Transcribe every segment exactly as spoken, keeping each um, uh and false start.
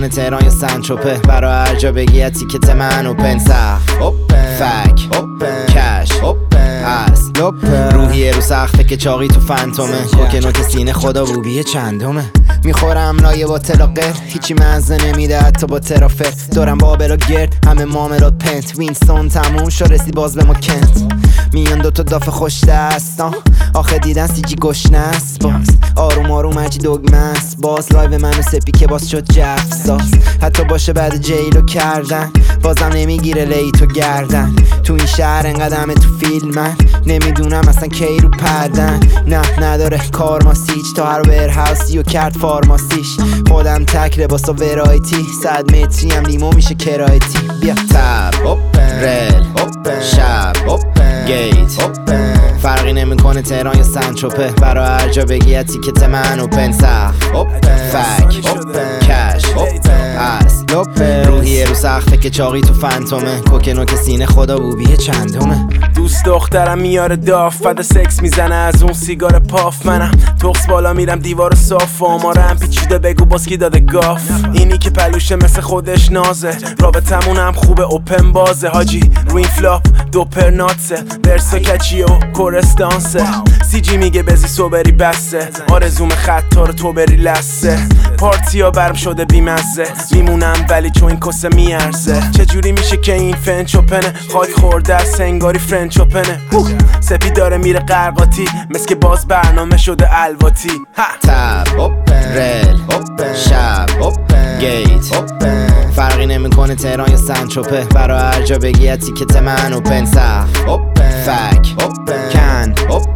نمیکنه تهران یا سنتروپه، برا هر جا بگی تیکت من اوپن سخت فک کش هست روحیه رو سخته که چاقی تو فنتومه، کوکن و که سینه خدا بوبیه چندمه. میخورم لایه با تلاقر، هیچی مزه نمیده حتی با ترافر. دارم بابلا گرد همه معاملات پنت، وینستون تموم شو رسی باز به ما کنت. میان دوتا دافه خوش دستان آخه دیدن سیجی گشنه است. باز آروم آروم هرچی دگمه است، باز لایو منو سپی که باز شد جف ساز. حتی باشه بعد جیلو کردن بازم نمیگیره لیتو گردن. تو این شهر انقدر تو فیلمن نمیدونم اصلا کی رو پردن. نه نداره کارماسیچ تا هر ورهاوسی و کرد فارماسیش. خودم تک لباس و ورایتی، صد متری هم لیمو میشه کرایتی. بیا تب رل شب گیت فرقی نمیکنه تهران یا سنتروپه، برا هر جا بگی تیکت من اوپن سخت فک کش هست روحیه رو سخته که چاقی تو فنتومه، کوکن و که سینه خدا بوبیه چندمه. دوست دخترم میاره داف بعد سکس میزنه از اون سیگار پاف. منم توکس بالا میرم دیوار صاف و آماره هم پیچیده بگو باز کی داده گاف. اینی که پلوشه مثل خودش نازه، رابطمون هم خوبه اوپن بازه. حاجی رو این فلاپ دوپر ناتسه، ورسا کچی و کورستانسه. سی جی میگه بزی سوبری بسته، آرزوم خطا رو تو بری لسه. پارتیا برم شده بیمزه، میمونم ولی چون این کسه میارزه. چجوری میشه که این فنچ اوپنه، خاک خورده از سنگاری فرنچ اوپنه. سپی داره میره قرقاتی مثل که باز برنامه شده الواتی. تب رل شب گیت فرقی نمیکنه تهران یا سنتروپه، برا هر جا بگی تیکت من اوپن سخت فک کن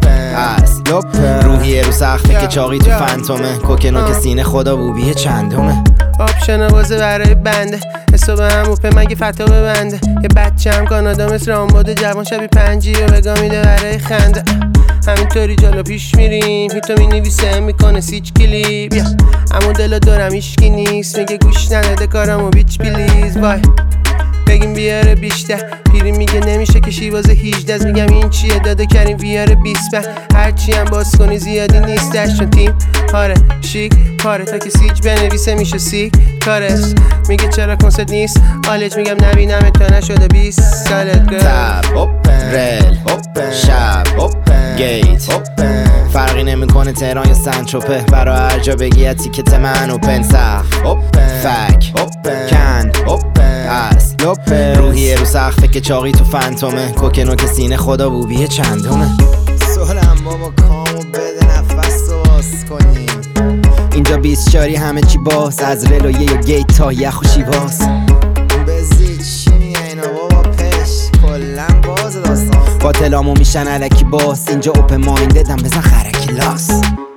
هست روحیه رو سخته که چاقی تو فنتومه، کوکن و که سینه خدا بوبیه چندمه. آپشن بازه برای بنده، حساب هم اوپن مگه فتا ببنده. یه بچه هم کانادا مثل رامباد جوان شبی پنجی و بگاه میده برای خنده. همینطوری جلو پیش میریم، هیتو می نویسه میکنه سیچ کلیپ. اما دلا دارم ایشکی نیست، میگه گوش نداده کارمو بیچ پلیز. وای بگیم بیاره بیشتر، پیری میگه نمیشه که شیواز هیجده است. میگم این چیه داده کریم ویاره بیست بر هرچی هم باز کنی زیادی نیستش. چون تیم هاره شیک پاره تا که سیج بنویسه میشه سی کارش. میگه چرا کنسرت نیست آلج، میگم نبینم تا نشده بیست سالت. تب رل شب گیت فرقی نمیکنه تهران یا سنتروپه، برا هر جا بگی تیکت من اوپن سخت فک کن هست روحیه رو سخته که چاقی تو فنتومه، کوکن و که سینه خدا بوبیه چندمه. سولم بابا کامو بده نفس رو باز کنیم. اینجا بیست چاری همه چی باز، از رلویه یا گیت تا یخ و شیواز. بزی چی میگه اینا بابا پش کلن باز داستان. با تلامو میشن علکی باز، اینجا اوپن ماینددم بزن خرکی لاس.